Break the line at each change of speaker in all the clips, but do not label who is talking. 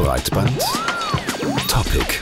Breitband Topic.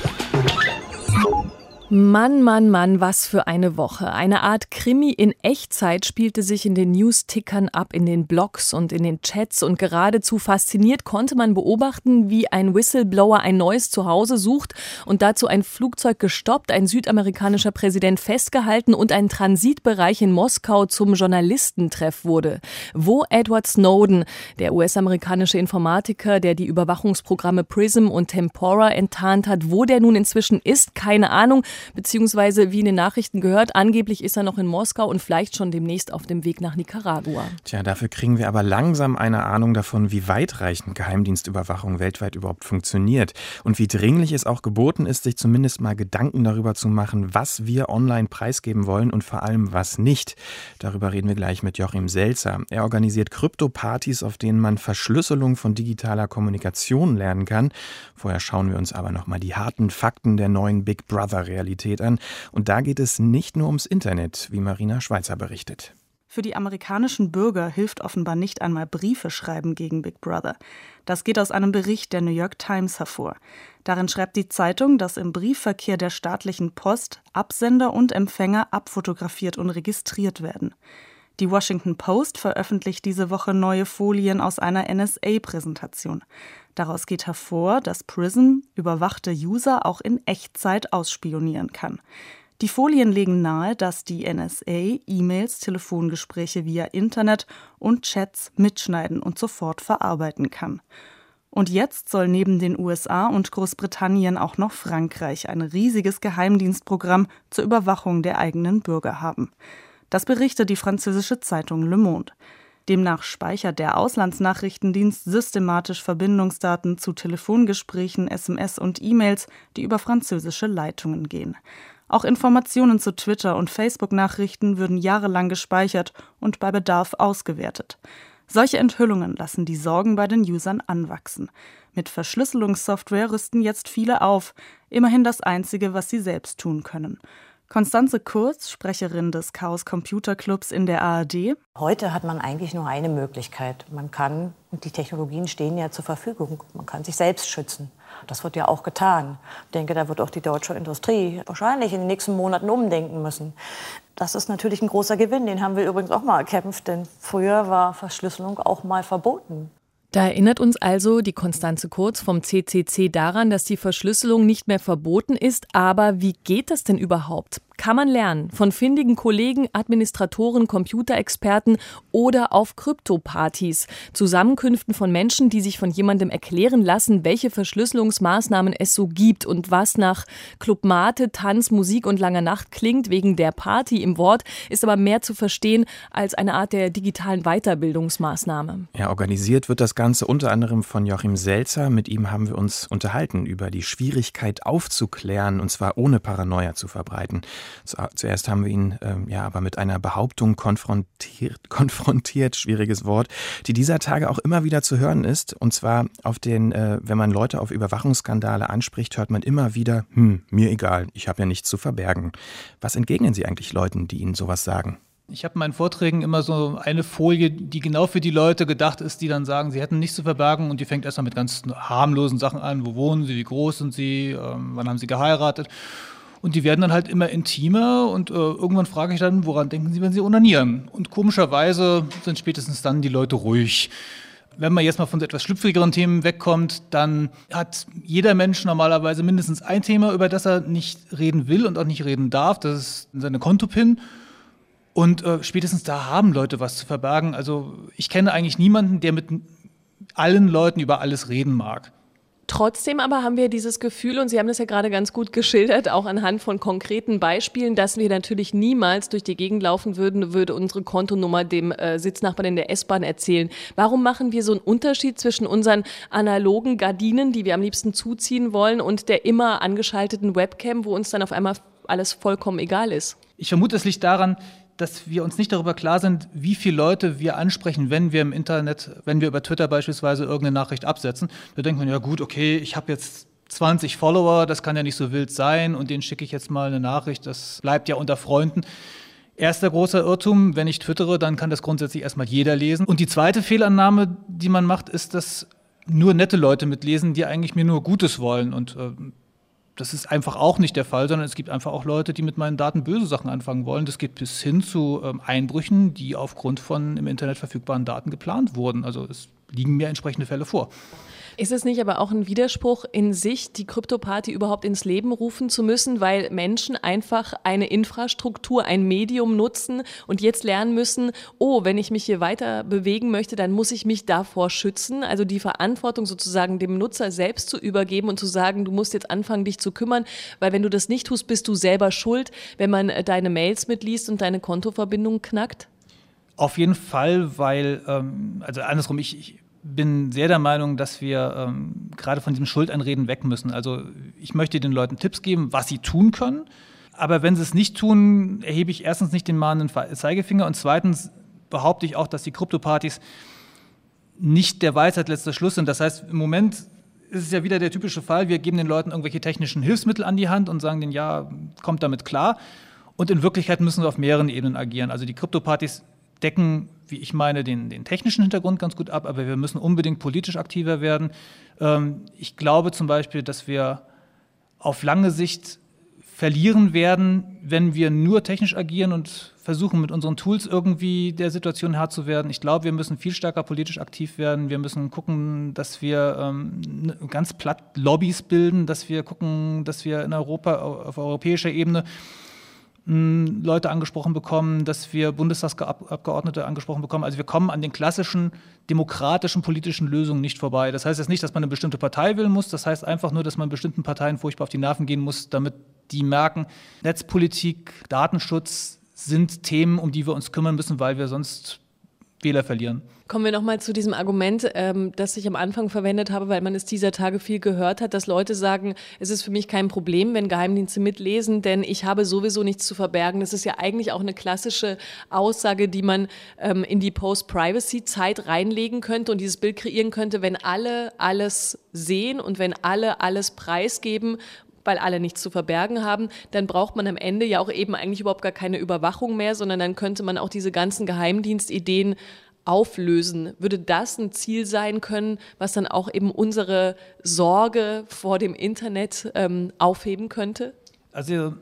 Mann, Mann, Mann, was für eine Woche. Eine Art Krimi in Echtzeit spielte sich in den News-Tickern ab, in den Blogs und in den Chats. Und geradezu fasziniert konnte man beobachten, wie ein Whistleblower ein neues Zuhause sucht und dazu ein Flugzeug gestoppt, ein südamerikanischer Präsident festgehalten und ein Transitbereich in Moskau zum Journalistentreff wurde. Wo Edward Snowden, der US-amerikanische Informatiker, der die Überwachungsprogramme PRISM und Tempora enttarnt hat, wo der nun inzwischen ist, keine Ahnung. Beziehungsweise, wie in den Nachrichten gehört, angeblich ist er noch in Moskau und vielleicht schon demnächst auf dem Weg nach Nicaragua.
Tja, dafür kriegen wir aber langsam eine Ahnung davon, wie weitreichend Geheimdienstüberwachung weltweit überhaupt funktioniert und wie dringlich es auch geboten ist, sich zumindest mal Gedanken darüber zu machen, was wir online preisgeben wollen und vor allem was nicht. Darüber reden wir gleich mit Joachim Selzer. Er organisiert Krypto-Partys, auf denen man Verschlüsselung von digitaler Kommunikation lernen kann. Vorher schauen wir uns aber nochmal die harten Fakten der neuen Big Brother-Realität an. Und da geht es nicht nur ums Internet, wie Marina Schweizer berichtet.
Für die amerikanischen Bürger hilft offenbar nicht einmal Briefe schreiben gegen Big Brother. Das geht aus einem Bericht der New York Times hervor. Darin schreibt die Zeitung, dass im Briefverkehr der staatlichen Post Absender und Empfänger abfotografiert und registriert werden. Die Washington Post veröffentlicht diese Woche neue Folien aus einer NSA-Präsentation. Daraus geht hervor, dass PRISM überwachte User auch in Echtzeit ausspionieren kann. Die Folien legen nahe, dass die NSA E-Mails, Telefongespräche via Internet und Chats mitschneiden und sofort verarbeiten kann. Und jetzt soll neben den USA und Großbritannien auch noch Frankreich ein riesiges Geheimdienstprogramm zur Überwachung der eigenen Bürger haben. Das berichtet die französische Zeitung Le Monde. Demnach speichert der Auslandsnachrichtendienst systematisch Verbindungsdaten zu Telefongesprächen, SMS und E-Mails, die über französische Leitungen gehen. Auch Informationen zu Twitter- und Facebook-Nachrichten würden jahrelang gespeichert und bei Bedarf ausgewertet. Solche Enthüllungen lassen die Sorgen bei den Usern anwachsen. Mit Verschlüsselungssoftware rüsten jetzt viele auf, immerhin das Einzige, was sie selbst tun können. Konstanze Kurz, Sprecherin des Chaos Computer Clubs in der ARD.
Heute hat man eigentlich nur eine Möglichkeit. Man kann, und die Technologien stehen ja zur Verfügung, man kann sich selbst schützen. Das wird ja auch getan. Ich denke, da wird auch die deutsche Industrie wahrscheinlich in den nächsten Monaten umdenken müssen. Das ist natürlich ein großer Gewinn, den haben wir übrigens auch mal erkämpft, denn früher war Verschlüsselung auch mal verboten.
Da erinnert uns also die Konstanze Kurz vom CCC daran, dass die Verschlüsselung nicht mehr verboten ist. Aber wie geht das denn überhaupt? Kann man lernen von findigen Kollegen, Administratoren, Computerexperten oder auf Krypto-Partys, Zusammenkünften von Menschen, die sich von jemandem erklären lassen, welche Verschlüsselungsmaßnahmen es so gibt und was nach Club Mate, Tanz, Musik und langer Nacht klingt wegen der Party im Wort, ist aber mehr zu verstehen als eine Art der digitalen Weiterbildungsmaßnahme.
Ja, organisiert wird das Ganze unter anderem von Joachim Selzer. Mit ihm haben wir uns unterhalten über die Schwierigkeit aufzuklären, und zwar ohne Paranoia zu verbreiten. Zuerst haben wir ihn aber mit einer Behauptung konfrontiert, schwieriges Wort, die dieser Tage auch immer wieder zu hören ist. Und zwar wenn man Leute auf Überwachungsskandale anspricht, hört man immer wieder, mir egal, ich habe ja nichts zu verbergen. Was entgegnen Sie eigentlich Leuten, die Ihnen sowas sagen?
Ich habe in meinen Vorträgen immer so eine Folie, die genau für die Leute gedacht ist, die dann sagen, sie hätten nichts zu verbergen, und die fängt erstmal mit ganz harmlosen Sachen an. Wo wohnen sie, wie groß sind sie, wann haben sie geheiratet? Und die werden dann halt immer intimer, und irgendwann frage ich dann, woran denken Sie, wenn Sie onanieren? Und komischerweise sind spätestens dann die Leute ruhig. Wenn man jetzt mal von so etwas schlüpfrigeren Themen wegkommt, dann hat jeder Mensch normalerweise mindestens ein Thema, über das er nicht reden will und auch nicht reden darf. Das ist seine Kontopin. Und spätestens da haben Leute was zu verbergen. Also ich kenne eigentlich niemanden, der mit allen Leuten über alles reden mag.
Trotzdem aber haben wir dieses Gefühl, und Sie haben das ja gerade ganz gut geschildert, auch anhand von konkreten Beispielen, dass wir natürlich niemals durch die Gegend laufen würden, würde unsere Kontonummer dem Sitznachbarn in der S-Bahn erzählen. Warum machen wir so einen Unterschied zwischen unseren analogen Gardinen, die wir am liebsten zuziehen wollen, und der immer angeschalteten Webcam, wo uns dann auf einmal alles vollkommen egal ist?
Ich vermute, es liegt daran, dass wir uns nicht darüber klar sind, wie viele Leute wir ansprechen, wenn wir im Internet, wenn wir über Twitter beispielsweise irgendeine Nachricht absetzen. Da denkt man, ja gut, okay, ich habe jetzt 20 Follower, das kann ja nicht so wild sein, und denen schicke ich jetzt mal eine Nachricht, das bleibt ja unter Freunden. Erster großer Irrtum, wenn ich twittere, dann kann das grundsätzlich erstmal jeder lesen. Und die zweite Fehlannahme, die man macht, ist, dass nur nette Leute mitlesen, die eigentlich mir nur Gutes wollen. Und das ist einfach auch nicht der Fall, sondern es gibt einfach auch Leute, die mit meinen Daten böse Sachen anfangen wollen. Das geht bis hin zu Einbrüchen, die aufgrund von im Internet verfügbaren Daten geplant wurden. Also es liegen mir entsprechende Fälle vor.
Ist es nicht aber auch ein Widerspruch in sich, die Krypto-Party überhaupt ins Leben rufen zu müssen, weil Menschen einfach eine Infrastruktur, ein Medium nutzen und jetzt lernen müssen, oh, wenn ich mich hier weiter bewegen möchte, dann muss ich mich davor schützen, also die Verantwortung sozusagen dem Nutzer selbst zu übergeben und zu sagen, du musst jetzt anfangen, dich zu kümmern, weil wenn du das nicht tust, bist du selber schuld, wenn man deine Mails mitliest und deine Kontoverbindung knackt?
Auf jeden Fall, weil, also andersrum, ich bin sehr der Meinung, dass wir gerade von diesem Schuldeinreden weg müssen. Also ich möchte den Leuten Tipps geben, was sie tun können. Aber wenn sie es nicht tun, erhebe ich erstens nicht den mahnenden Zeigefinger und zweitens behaupte ich auch, dass die Krypto-Partys nicht der Weisheit letzter Schluss sind. Das heißt, im Moment ist es ja wieder der typische Fall, wir geben den Leuten irgendwelche technischen Hilfsmittel an die Hand und sagen denen, ja, kommt damit klar. Und in Wirklichkeit müssen wir auf mehreren Ebenen agieren. Also die Krypto-Partys decken, wie ich meine, den technischen Hintergrund ganz gut ab, aber wir müssen unbedingt politisch aktiver werden. Ich glaube zum Beispiel, dass wir auf lange Sicht verlieren werden, wenn wir nur technisch agieren und versuchen, mit unseren Tools irgendwie der Situation Herr zu werden. Ich glaube, wir müssen viel stärker politisch aktiv werden. Wir müssen gucken, dass wir ganz platt Lobbys bilden, dass wir gucken, dass wir in Europa, auf europäischer Ebene Leute angesprochen bekommen, dass wir Bundestagsabgeordnete angesprochen bekommen. Also wir kommen an den klassischen demokratischen politischen Lösungen nicht vorbei. Das heißt jetzt nicht, dass man eine bestimmte Partei wählen muss. Das heißt einfach nur, dass man bestimmten Parteien furchtbar auf die Nerven gehen muss, damit die merken, Netzpolitik, Datenschutz sind Themen, um die wir uns kümmern müssen, weil wir sonst Wähler verlieren.
Kommen wir nochmal zu diesem Argument, das ich am Anfang verwendet habe, weil man es dieser Tage viel gehört hat, dass Leute sagen, es ist für mich kein Problem, wenn Geheimdienste mitlesen, denn ich habe sowieso nichts zu verbergen. Das ist ja eigentlich auch eine klassische Aussage, die man in die Post-Privacy-Zeit reinlegen könnte und dieses Bild kreieren könnte, wenn alle alles sehen und wenn alle alles preisgeben, weil alle nichts zu verbergen haben, dann braucht man am Ende ja auch eben eigentlich überhaupt gar keine Überwachung mehr, sondern dann könnte man auch diese ganzen Geheimdienstideen auflösen. Würde das ein Ziel sein können, was dann auch eben unsere Sorge vor dem Internet aufheben könnte?
Also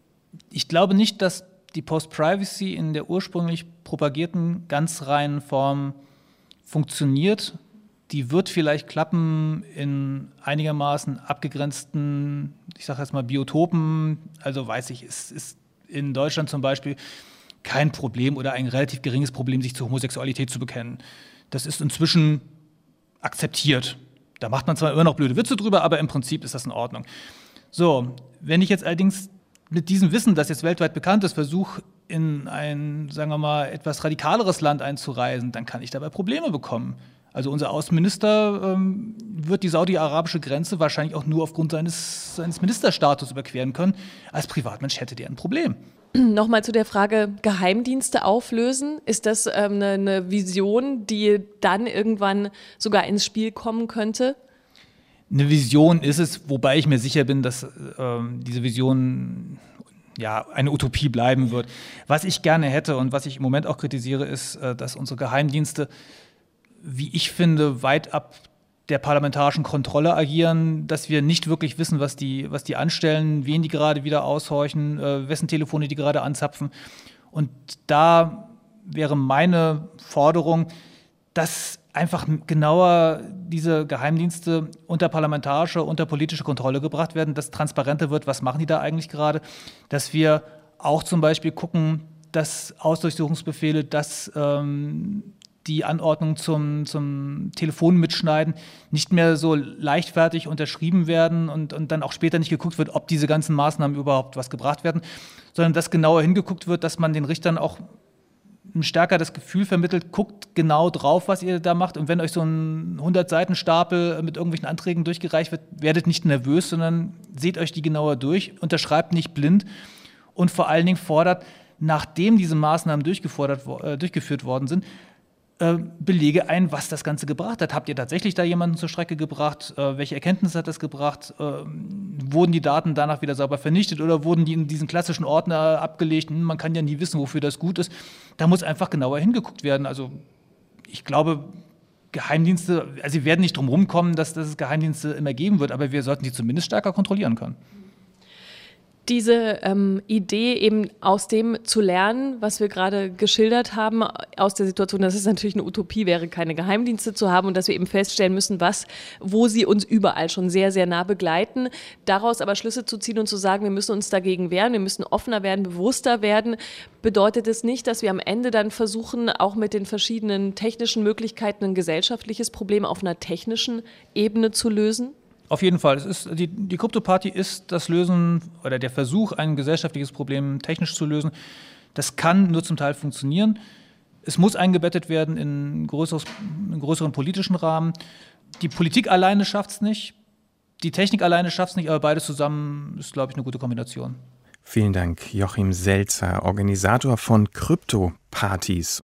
ich glaube nicht, dass die Post-Privacy in der ursprünglich propagierten ganz reinen Form funktioniert. Die wird vielleicht klappen in einigermaßen abgegrenzten, ich sage jetzt mal Biotopen. Also weiß ich, es ist in Deutschland zum Beispiel kein Problem oder ein relativ geringes Problem, sich zur Homosexualität zu bekennen. Das ist inzwischen akzeptiert. Da macht man zwar immer noch blöde Witze drüber, aber im Prinzip ist das in Ordnung. So, wenn ich jetzt allerdings mit diesem Wissen, das jetzt weltweit bekannt ist, versuche, in ein, sagen wir mal, etwas radikaleres Land einzureisen, dann kann ich dabei Probleme bekommen. Also unser Außenminister wird die saudi-arabische Grenze wahrscheinlich auch nur aufgrund seines Ministerstatus überqueren können. Als Privatmensch hätte der ein Problem.
Nochmal zu der Frage, Geheimdienste auflösen. Ist das eine Vision, die dann irgendwann sogar ins Spiel kommen könnte?
Eine Vision ist es, wobei ich mir sicher bin, dass diese Vision ja eine Utopie bleiben wird. Was ich gerne hätte und was ich im Moment auch kritisiere, ist, dass unsere Geheimdienste, wie ich finde, weit ab der parlamentarischen Kontrolle agieren, dass wir nicht wirklich wissen, was die anstellen, wen die gerade wieder aushorchen, wessen Telefone die gerade anzapfen. Und da wäre meine Forderung, dass einfach genauer diese Geheimdienste unter parlamentarische, unter politische Kontrolle gebracht werden, dass transparenter wird, was machen die da eigentlich gerade, dass wir auch zum Beispiel gucken, dass Hausdurchsuchungsbefehle, dass die Anordnung zum Telefonmitschneiden nicht mehr so leichtfertig unterschrieben werden und dann auch später nicht geguckt wird, ob diese ganzen Maßnahmen überhaupt was gebracht werden, sondern dass genauer hingeguckt wird, dass man den Richtern auch stärker das Gefühl vermittelt, guckt genau drauf, was ihr da macht. Und wenn euch so ein 100-Seiten-Stapel mit irgendwelchen Anträgen durchgereicht wird, werdet nicht nervös, sondern seht euch die genauer durch, unterschreibt nicht blind und vor allen Dingen fordert, nachdem diese Maßnahmen durchgeführt worden sind, Belege ein, was das Ganze gebracht hat. Habt ihr tatsächlich da jemanden zur Strecke gebracht? Welche Erkenntnisse hat das gebracht? Wurden die Daten danach wieder sauber vernichtet oder wurden die in diesen klassischen Ordner abgelegt? Man kann ja nie wissen, wofür das gut ist. Da muss einfach genauer hingeguckt werden. Also ich glaube, Geheimdienste, also sie werden nicht drum rumkommen, dass es Geheimdienste immer geben wird, aber wir sollten die zumindest stärker kontrollieren können.
Diese Idee, eben aus dem zu lernen, was wir gerade geschildert haben, aus der Situation, dass es natürlich eine Utopie wäre, keine Geheimdienste zu haben und dass wir eben feststellen müssen, wo sie uns überall schon sehr, sehr nah begleiten. Daraus aber Schlüsse zu ziehen und zu sagen, wir müssen uns dagegen wehren, wir müssen offener werden, bewusster werden, bedeutet es nicht, dass wir am Ende dann versuchen, auch mit den verschiedenen technischen Möglichkeiten ein gesellschaftliches Problem auf einer technischen Ebene zu lösen?
Auf jeden Fall. Die Krypto-Party ist das Lösen oder der Versuch, ein gesellschaftliches Problem technisch zu lösen. Das kann nur zum Teil funktionieren. Es muss eingebettet werden in einen größeren politischen Rahmen. Die Politik alleine schafft es nicht, die Technik alleine schafft es nicht, aber beides zusammen ist, glaube ich, eine gute Kombination.
Vielen Dank, Joachim Selzer, Organisator von Krypto-Partys.